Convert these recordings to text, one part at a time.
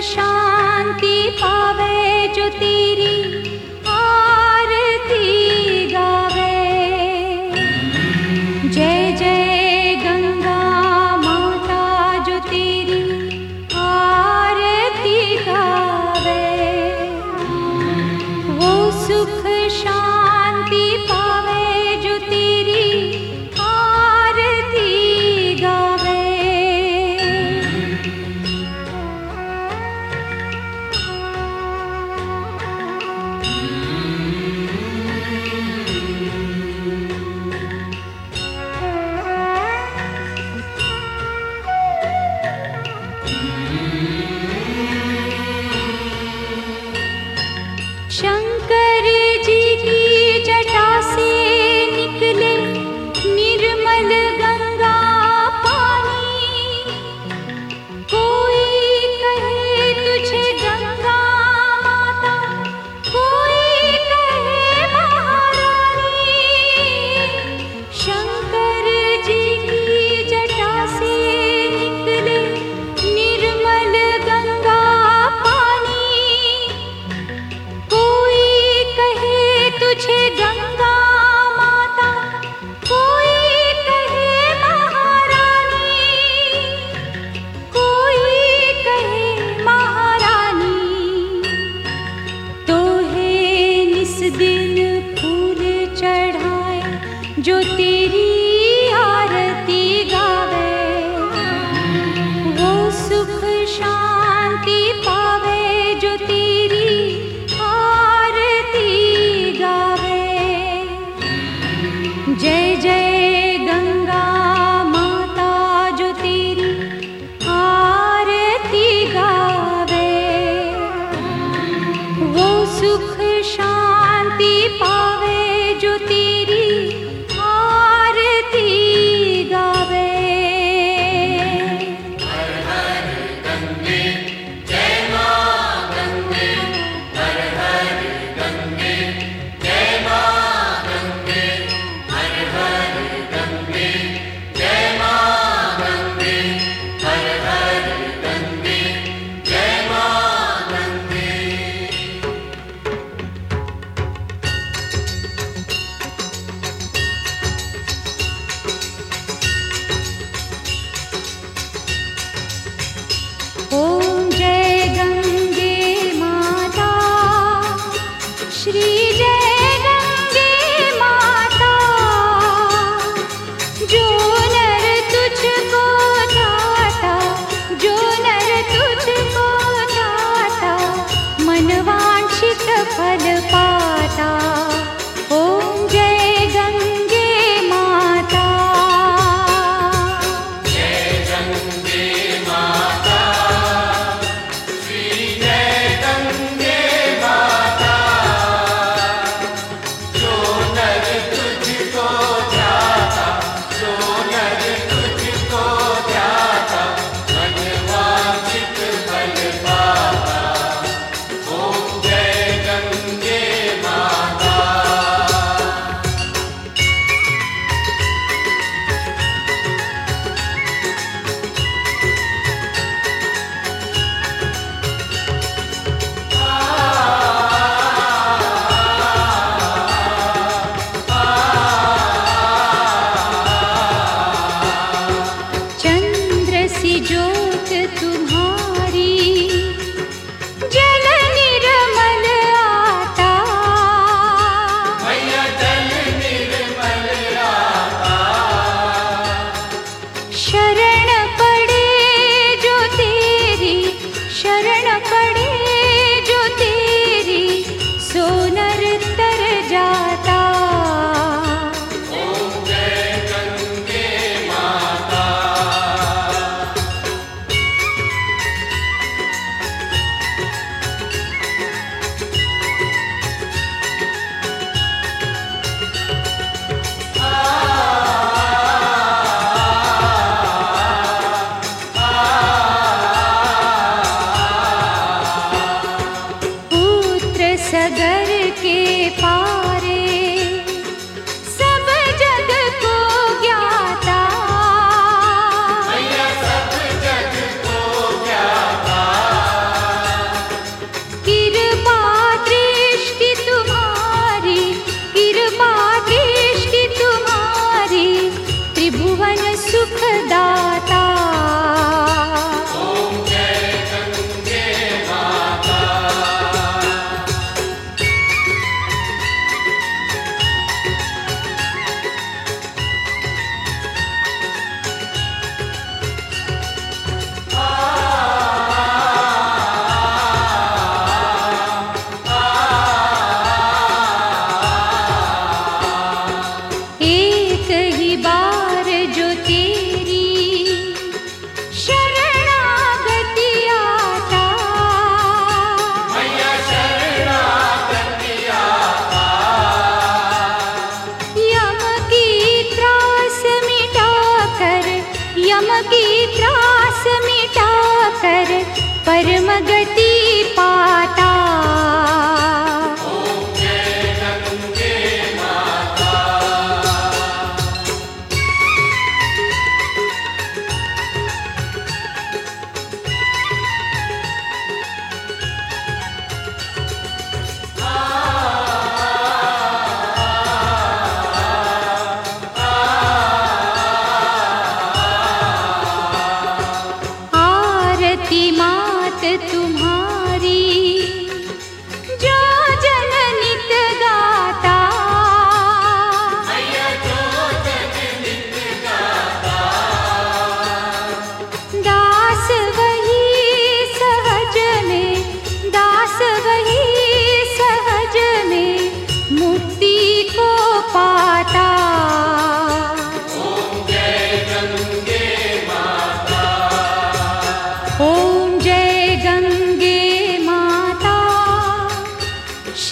शांति पावे जो तेरी आरती गावे। जय जय गंगा माता जो तेरी आरती गावे। वो सुख शांति पावे जो तेरी आरती गावे। शंकर जी की जटा से निकले निर्मल गंगा पानी। कोई कहे तुझे गंगा माता, कोई कहे महारानी। शंकर जी की जटा से निकले निर्मल गंगा पानी। कोई कहे तुझे गंगा माता, कोई कहे महारानी। कोई कहे महारानी। तो है निस दिन फूल चढ़ाए जो तेरी आरती गावे। वो सुख शांति पावे जो तेरी आरती गावे। जय जय गंगा माता जो तेरी आरती गावे। वो सुख शांति पावे जो तेरी आरती गावे।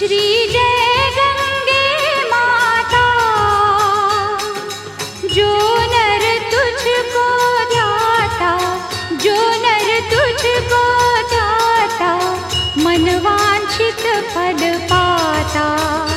श्री जय गंगे माता, जो नर तुझको ध्याता, जो नर तुझको ध्याता, मन वांछित फल पाता।